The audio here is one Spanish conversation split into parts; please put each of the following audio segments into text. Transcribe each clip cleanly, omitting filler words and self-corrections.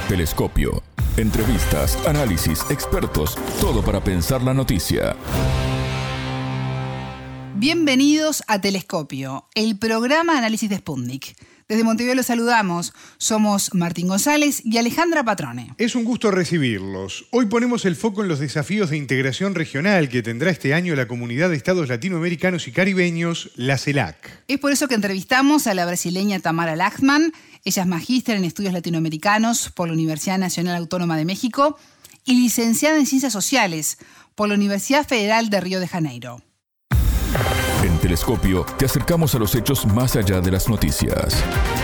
Telescopio. Entrevistas, análisis, expertos, todo para pensar la noticia. Bienvenidos a Telescopio, el programa de análisis de Sputnik. Desde Montevideo los saludamos. Somos Martín González y Alejandra Patrone. Es un gusto recibirlos. Hoy ponemos el foco en los desafíos de integración regional que tendrá este año la Comunidad de Estados Latinoamericanos y Caribeños, la CELAC. Es por eso que entrevistamos a la brasileña Tamara Lachmann. Ella es magíster en estudios latinoamericanos por la Universidad Nacional Autónoma de México y licenciada en Ciencias Sociales por la Universidad Federal de Río de Janeiro. En Telescopio te acercamos a los hechos más allá de las noticias.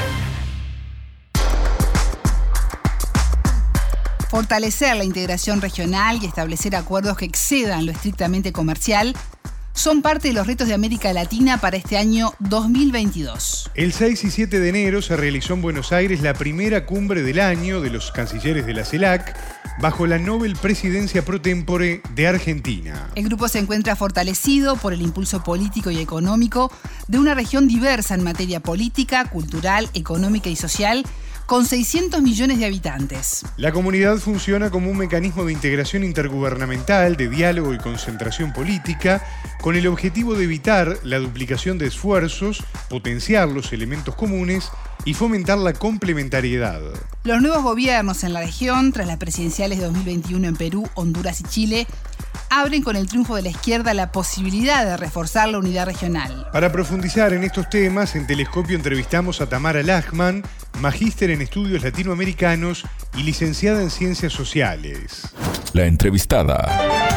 Fortalecer la integración regional y establecer acuerdos que excedan lo estrictamente comercial son parte de los retos de América Latina para este año 2022. El 6 y 7 de enero se realizó en Buenos Aires la primera cumbre del año de los cancilleres de la CELAC bajo la Nobel Presidencia Pro Tempore de Argentina. El grupo se encuentra fortalecido por el impulso político y económico de una región diversa en materia política, cultural, económica y social, con 600 millones de habitantes. La comunidad funciona como un mecanismo de integración intergubernamental, de diálogo y concentración política, con el objetivo de evitar la duplicación de esfuerzos, potenciar los elementos comunes y fomentar la complementariedad. Los nuevos gobiernos en la región, tras las presidenciales de 2021 en Perú, Honduras y Chile, abren con el triunfo de la izquierda la posibilidad de reforzar la unidad regional. Para profundizar en estos temas, en Telescopio entrevistamos a Tamara Lachmann, magíster en estudios latinoamericanos y licenciada en Ciencias Sociales. La entrevistada.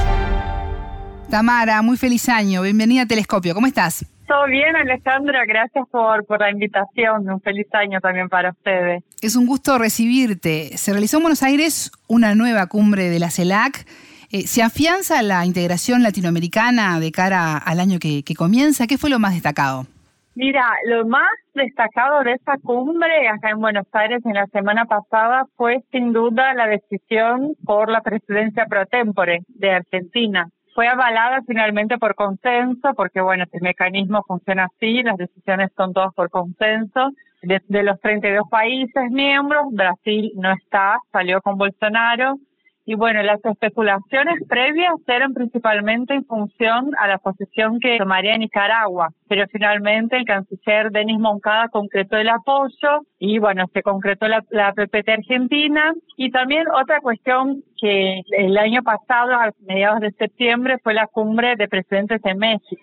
Tamara, muy feliz año. Bienvenida a Telescopio. ¿Cómo estás? Todo bien, Alejandra. Gracias por la invitación. Un feliz año también para ustedes. Es un gusto recibirte. Se realizó en Buenos Aires una nueva cumbre de la CELAC. ¿Se afianza la integración latinoamericana de cara al año que comienza? ¿Qué fue lo más destacado? Mira, lo más destacado de esa cumbre acá en Buenos Aires en la semana pasada fue sin duda la decisión por la presidencia pro tempore de Argentina. Fue avalada finalmente por consenso, porque bueno, este mecanismo funciona así, las decisiones son todas por consenso. De los 32 países miembros, Brasil no está, salió con Bolsonaro. Y bueno, las especulaciones previas eran principalmente en función a la posición que tomaría Nicaragua, pero finalmente el canciller Denis Moncada concretó el apoyo y bueno, se concretó la PPT argentina. Y también otra cuestión que el año pasado, a mediados de septiembre, fue la cumbre de presidentes de México.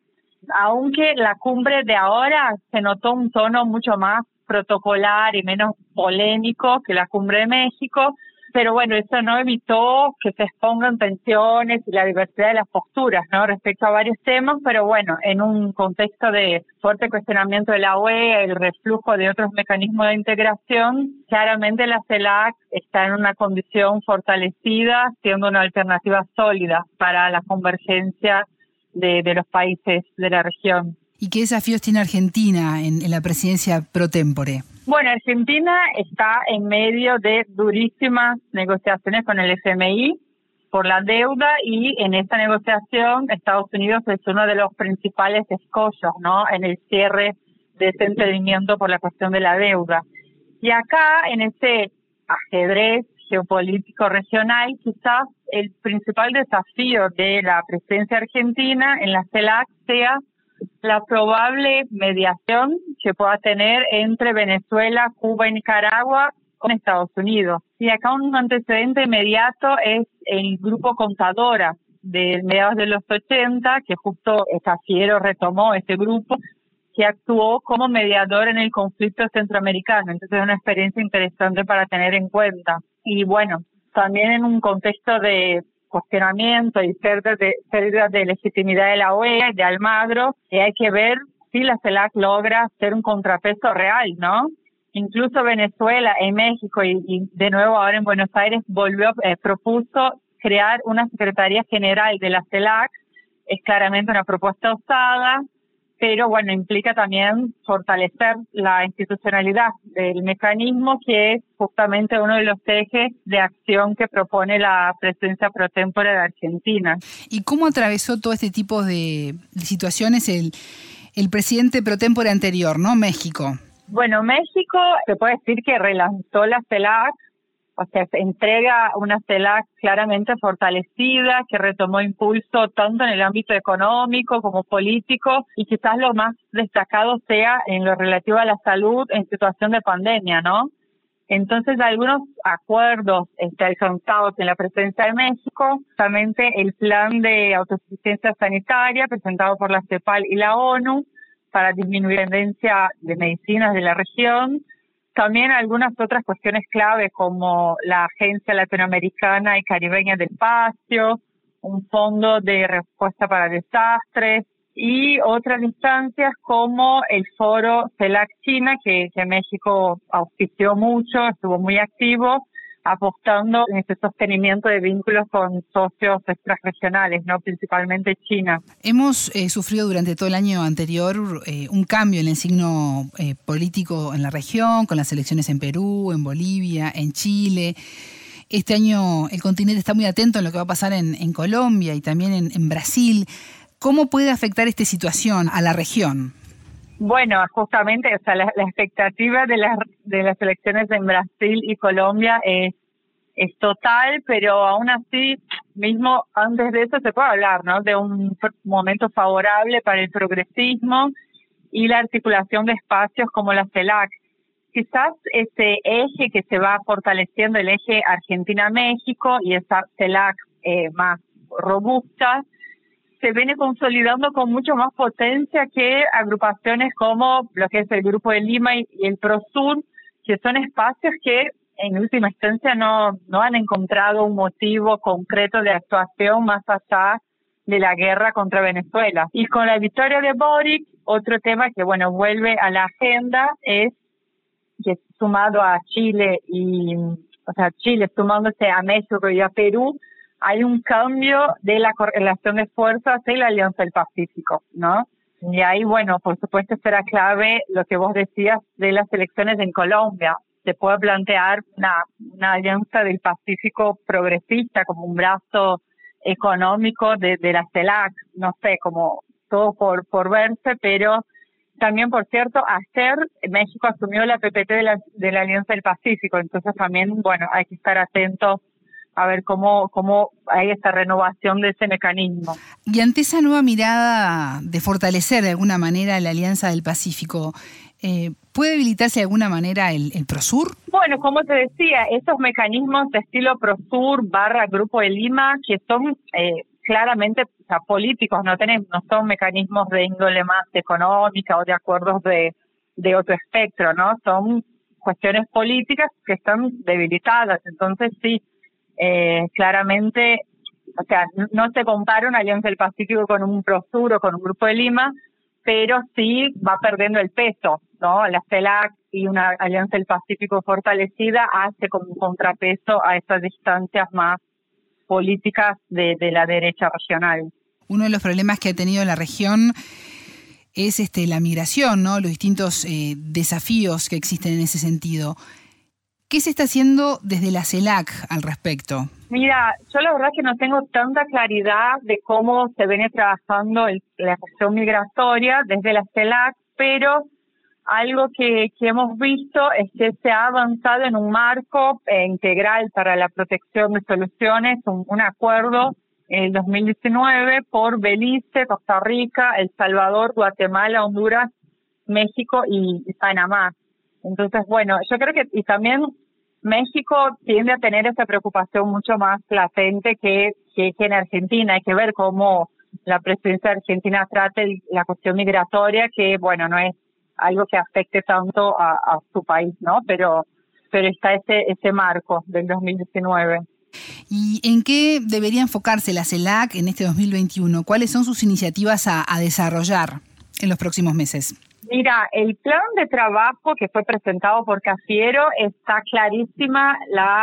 Aunque la cumbre de ahora se notó un tono mucho más protocolar y menos polémico que la cumbre de México, pero bueno, eso no evitó que se expongan tensiones y la diversidad de las posturas, ¿no? Respecto a varios temas, pero bueno, en un contexto de fuerte cuestionamiento de la OEA, el reflujo de otros mecanismos de integración, claramente la CELAC está en una condición fortalecida, siendo una alternativa sólida para la convergencia de los países de la región. ¿Y qué desafíos tiene Argentina en la presidencia pro tempore? Bueno, Argentina está en medio de durísimas negociaciones con el FMI por la deuda y en esta negociación Estados Unidos es uno de los principales escollos, ¿no? En el cierre de ese entendimiento por la cuestión de la deuda. Y acá, en ese ajedrez geopolítico regional, quizás el principal desafío de la presidencia argentina en la CELAC sea la probable mediación que pueda tener entre Venezuela, Cuba y Nicaragua con Estados Unidos. Y acá un antecedente inmediato es el grupo Contadora de mediados de los 80, que justo Cafiero retomó ese grupo, que actuó como mediador en el conflicto centroamericano. Entonces es una experiencia interesante para tener en cuenta. Y bueno, también en un contexto de cuestionamiento y pérdida de legitimidad de la OEA y de Almagro, hay que ver si la CELAC logra ser un contrapeso real, ¿no? Incluso Venezuela y México y de nuevo ahora en Buenos Aires propuso crear una Secretaría General de la CELAC. Es claramente una propuesta osada, pero bueno, implica también fortalecer la institucionalidad del mecanismo, que es justamente uno de los ejes de acción que propone la presidencia pro tempore de Argentina. ¿Y cómo atravesó todo este tipo de situaciones el presidente pro tempore anterior, ¿no? México. Bueno, México se puede decir que relanzó la CELAC O sea, se entrega una CELAC claramente fortalecida, que retomó impulso tanto en el ámbito económico como político, y quizás lo más destacado sea en lo relativo a la salud en situación de pandemia, ¿no? Entonces, algunos acuerdos alcanzados en la presidencia de México, justamente el plan de autosuficiencia sanitaria presentado por la CEPAL y la ONU para disminuir la dependencia de medicinas de la región. También algunas otras cuestiones clave como la Agencia Latinoamericana y Caribeña del Espacio, un fondo de respuesta para desastres y otras instancias como el foro CELAC China que México auspició mucho, estuvo muy activo, apostando en ese sostenimiento de vínculos con socios extrarregionales, ¿no? Principalmente China. Hemos sufrido durante todo el año anterior un cambio en el signo político en la región, con las elecciones en Perú, en Bolivia, en Chile. Este año el continente está muy atento en lo que va a pasar en Colombia y también en Brasil. ¿Cómo puede afectar esta situación a la región? Bueno, justamente, o sea, la expectativa de las elecciones en Brasil y Colombia es total, pero aún así, mismo antes de eso se puede hablar, ¿no? De un momento favorable para el progresismo y la articulación de espacios como la CELAC. Quizás ese eje que se va fortaleciendo, el eje Argentina-México y esa CELAC más robusta, se viene consolidando con mucho más potencia que agrupaciones como lo que es el Grupo de Lima y el PROSUR, que son espacios que en última instancia no han encontrado un motivo concreto de actuación más allá de la guerra contra Venezuela. Y con la victoria de Boric, otro tema que vuelve a la agenda es que sumado a Chile Chile sumándose a México y a Perú, hay un cambio de la correlación de fuerzas en la Alianza del Pacífico, ¿no? Y ahí, por supuesto, será clave lo que vos decías de las elecciones en Colombia. Se puede plantear una Alianza del Pacífico progresista como un brazo económico de la CELAC, no sé, como todo por verse, pero también, por cierto, ayer México asumió la PPT de la Alianza del Pacífico, entonces también, hay que estar atentos a ver cómo hay esta renovación de ese mecanismo. Y ante esa nueva mirada de fortalecer de alguna manera la Alianza del Pacífico, ¿puede debilitarse de alguna manera el PROSUR? Bueno, como te decía, esos mecanismos de estilo PROSUR / Grupo de Lima, que son claramente políticos, no son mecanismos de índole más económica o de acuerdos de otro espectro, ¿no? Son cuestiones políticas que están debilitadas, entonces sí, claramente, o sea, no se compara una Alianza del Pacífico con un PROSUR o con un Grupo de Lima, pero sí va perdiendo el peso, ¿no? La CELAC y una Alianza del Pacífico fortalecida hace como un contrapeso a esas distancias más políticas de la derecha regional. Uno de los problemas que ha tenido la región es la migración, ¿no? Los distintos desafíos que existen en ese sentido. ¿Qué se está haciendo desde la CELAC al respecto? Mira, yo la verdad que no tengo tanta claridad de cómo se viene trabajando la cuestión migratoria desde la CELAC, pero algo que hemos visto es que se ha avanzado en un marco integral para la protección de soluciones, un acuerdo en el 2019 por Belice, Costa Rica, El Salvador, Guatemala, Honduras, México y Panamá. Entonces, yo creo que y también México tiende a tener esa preocupación mucho más latente que en Argentina. Hay que ver cómo la presidencia de Argentina trate la cuestión migratoria, que no es algo que afecte tanto a su país, ¿no? Pero está ese marco del 2019. ¿Y en qué debería enfocarse la CELAC en este 2021? ¿Cuáles son sus iniciativas a desarrollar en los próximos meses? Mira, el plan de trabajo que fue presentado por Cafiero está clarísima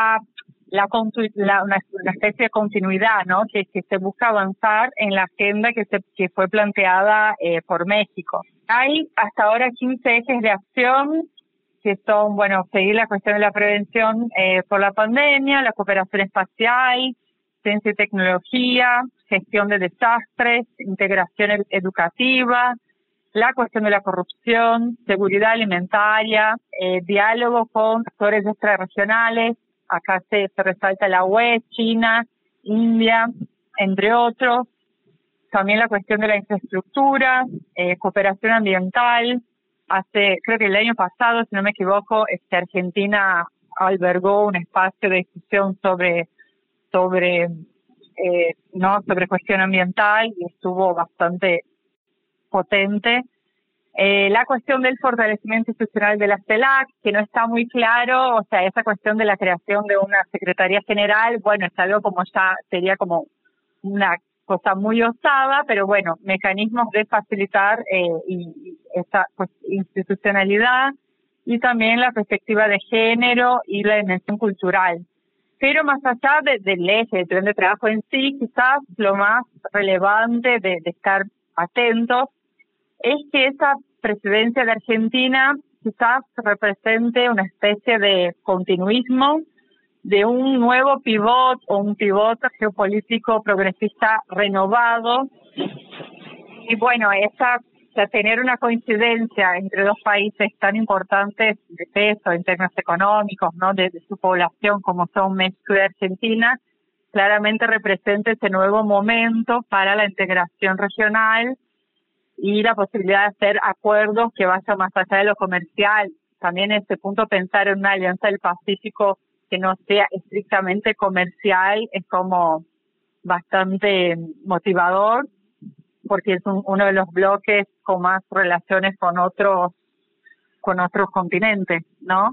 una especie de continuidad, ¿no? Que se busca avanzar en la agenda que fue planteada por México. Hay hasta ahora 15 ejes de acción que son, seguir la cuestión de la prevención por la pandemia, la cooperación espacial, ciencia y tecnología, gestión de desastres, integración educativa, la cuestión de la corrupción, seguridad alimentaria, diálogo con actores extrarregionales, acá se resalta la UE, China, India, entre otros. También la cuestión de la infraestructura, cooperación ambiental. Creo que el año pasado, si no me equivoco, Argentina albergó un espacio de discusión sobre cuestión ambiental y estuvo bastante potente. La cuestión del fortalecimiento institucional de la CELAC, que no está muy claro, o sea, esa cuestión de la creación de una Secretaría General, bueno, es algo como ya sería como una cosa muy osada, pero bueno, mecanismos de facilitar y esa pues, institucionalidad y también la perspectiva de género y la dimensión cultural. Pero más allá del eje del plan de trabajo en sí, quizás lo más relevante de estar atentos es que esa presidencia de Argentina quizás represente una especie de continuismo de un nuevo pivot o un pivot geopolítico progresista renovado. Y bueno, tener una coincidencia entre dos países tan importantes de peso en términos económicos, ¿no? de su población como son México y Argentina, claramente representa ese nuevo momento para la integración regional y la posibilidad de hacer acuerdos que vayan más allá de lo comercial. También en este punto pensar en una alianza del Pacífico que no sea estrictamente comercial es como bastante motivador, porque es uno de los bloques con más relaciones con otros continentes, ¿no?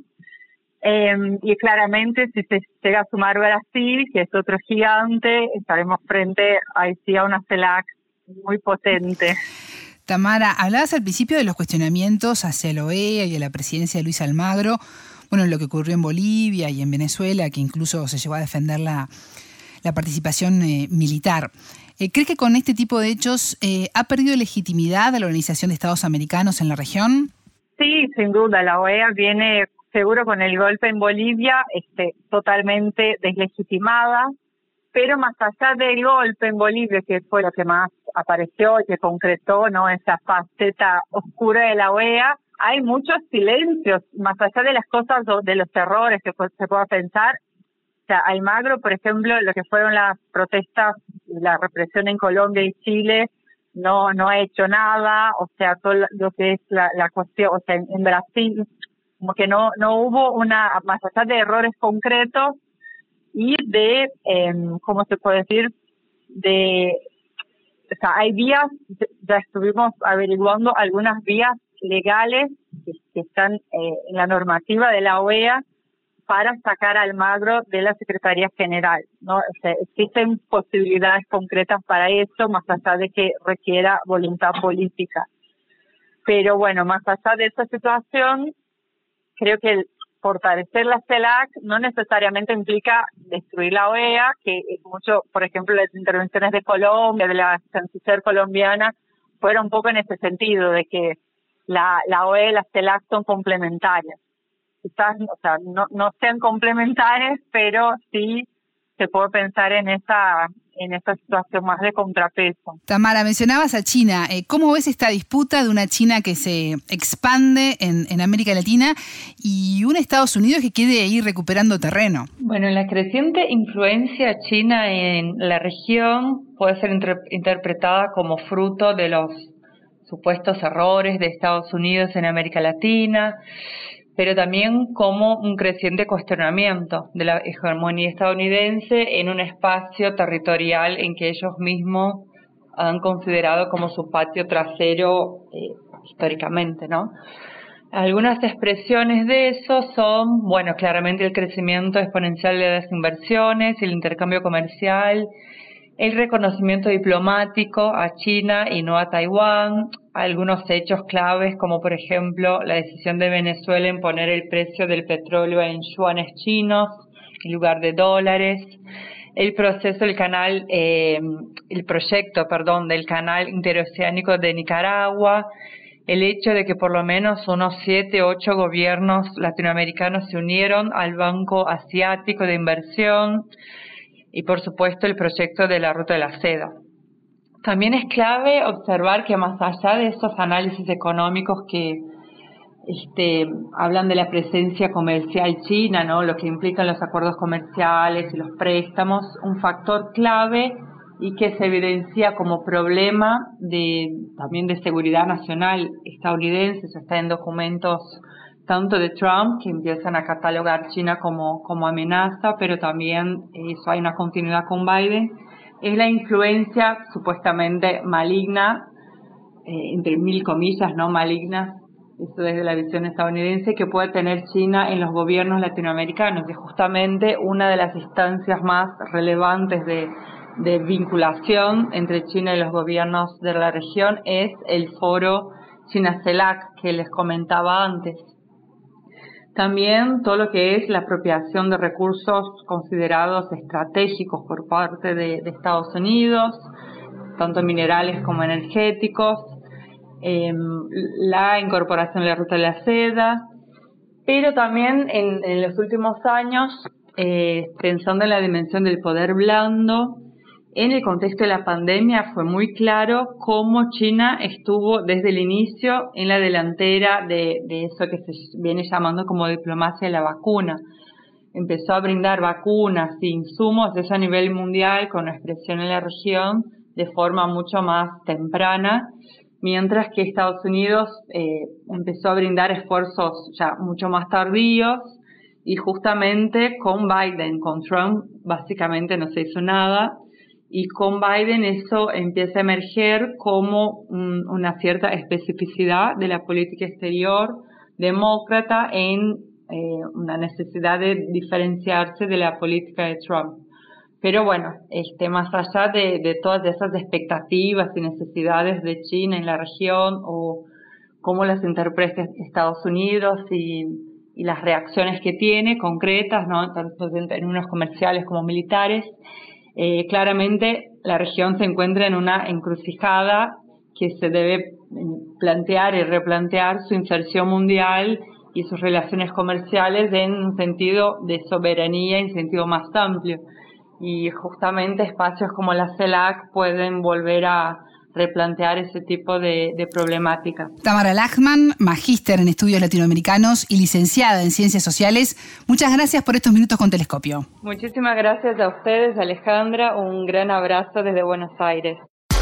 Y claramente si se llega a sumar Brasil, que es otro gigante, estaremos frente a una CELAC muy potente. Tamara, hablabas al principio de los cuestionamientos hacia la OEA y a la presidencia de Luis Almagro, bueno, lo que ocurrió en Bolivia y en Venezuela, que incluso se llegó a defender la participación militar. ¿Cree que con este tipo de hechos ha perdido legitimidad a la Organización de Estados Americanos en la región? Sí, sin duda. La OEA viene seguro con el golpe en Bolivia totalmente deslegitimada, pero más allá del golpe en Bolivia, que fue lo que más apareció y que concretó, ¿no?, esa faceta oscura de la OEA, hay muchos silencios, más allá de las cosas, de los errores que se pueda pensar. O sea, Almagro, por ejemplo, lo que fueron las protestas y la represión en Colombia y Chile, no ha hecho nada. O sea, todo lo que es la cuestión, o sea, en Brasil, como que no hubo más allá de errores concretos y de, ¿cómo se puede decir? O sea, hay vías, ya estuvimos averiguando algunas vías legales que están en la normativa de la OEA para sacar a Almagro de la Secretaría General, ¿no? O sea, existen posibilidades concretas para eso, más allá de que requiera voluntad política. Pero bueno, más allá de esa situación, creo que el fortalecer la CELAC no necesariamente implica destruir la OEA, que mucho, por ejemplo, las intervenciones de Colombia, de la canciller colombiana, fueron un poco en ese sentido, de que la OEA y la CELAC son complementarias. Quizás, o sea, no sean complementares, pero sí se puede pensar en esa situación más de contrapeso. Tamara, mencionabas a China. ¿Cómo ves esta disputa de una China que se expande en América Latina y un Estados Unidos que quiere ir recuperando terreno? Bueno, la creciente influencia china en la región puede ser interpretada como fruto de los supuestos errores de Estados Unidos en América Latina, pero también como un creciente cuestionamiento de la hegemonía estadounidense en un espacio territorial en que ellos mismos han considerado como su patio trasero históricamente, ¿no? Algunas expresiones de eso son, bueno, claramente el crecimiento exponencial de las inversiones, el intercambio comercial, el reconocimiento diplomático a China y no a Taiwán, algunos hechos claves como por ejemplo la decisión de Venezuela en poner el precio del petróleo en yuanes chinos en lugar de dólares, el proyecto del canal interoceánico de Nicaragua, el hecho de que por lo menos unos 7 u 8 gobiernos latinoamericanos se unieron al Banco Asiático de Inversión, y por supuesto el proyecto de la Ruta de la Seda. También es clave observar que más allá de esos análisis económicos que hablan de la presencia comercial china, ¿no? Lo que implican los acuerdos comerciales y los préstamos, un factor clave y que se evidencia como problema también de seguridad nacional estadounidense. Eso está en documentos tanto de Trump, que empiezan a catalogar China como amenaza, pero también eso hay una continuidad con Biden, es la influencia supuestamente maligna, entre mil comillas, no malignas, eso desde la visión estadounidense, que puede tener China en los gobiernos latinoamericanos. Y justamente una de las instancias más relevantes de vinculación entre China y los gobiernos de la región es el foro China-CELAC que les comentaba antes. También todo lo que es la apropiación de recursos considerados estratégicos por parte de Estados Unidos, tanto minerales como energéticos, la incorporación de la ruta de la seda, pero también en los últimos años, pensando en la dimensión del poder blando, en el contexto de la pandemia fue muy claro cómo China estuvo desde el inicio en la delantera de eso que se viene llamando como diplomacia de la vacuna. Empezó a brindar vacunas y insumos, eso a nivel mundial, con expresión en la región, de forma mucho más temprana, mientras que Estados Unidos empezó a brindar esfuerzos ya mucho más tardíos, y justamente con Biden, con Trump, básicamente no se hizo nada. Y con Biden eso empieza a emerger como una cierta especificidad de la política exterior demócrata en una necesidad de diferenciarse de la política de Trump. Pero bueno, más allá de todas esas expectativas y necesidades de China en la región, o cómo las interpreta Estados Unidos y las reacciones que tiene concretas, ¿no? Tanto en términos comerciales como militares, claramente la región se encuentra en una encrucijada que se debe plantear y replantear su inserción mundial y sus relaciones comerciales en un sentido de soberanía, en sentido más amplio. Y justamente espacios como la CELAC pueden volver a replantear ese tipo de problemáticas. Tamara Lachman, magíster en estudios latinoamericanos y licenciada en ciencias sociales, muchas gracias por estos minutos con Telescopio. Muchísimas gracias a ustedes, Alejandra. Un gran abrazo desde Buenos Aires.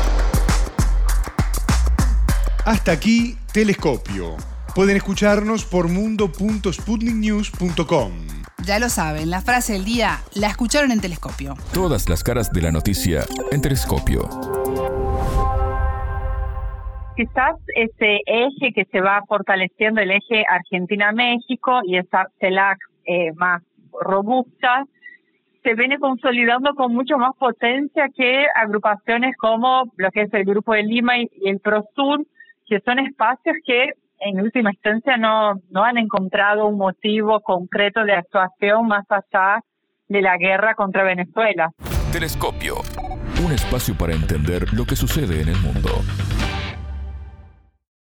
Hasta aquí Telescopio. Pueden escucharnos por mundo.sputniknews.com. Ya lo saben, la frase del día la escucharon en Telescopio. Todas las caras de la noticia en Telescopio. Quizás ese eje que se va fortaleciendo, el eje Argentina-México y esa CELAC más robusta, se viene consolidando con mucho más potencia que agrupaciones como lo que es el Grupo de Lima y el PROSUR, que son espacios que en última instancia no han encontrado un motivo concreto de actuación más allá de la guerra contra Venezuela. Telescopio, un espacio para entender lo que sucede en el mundo.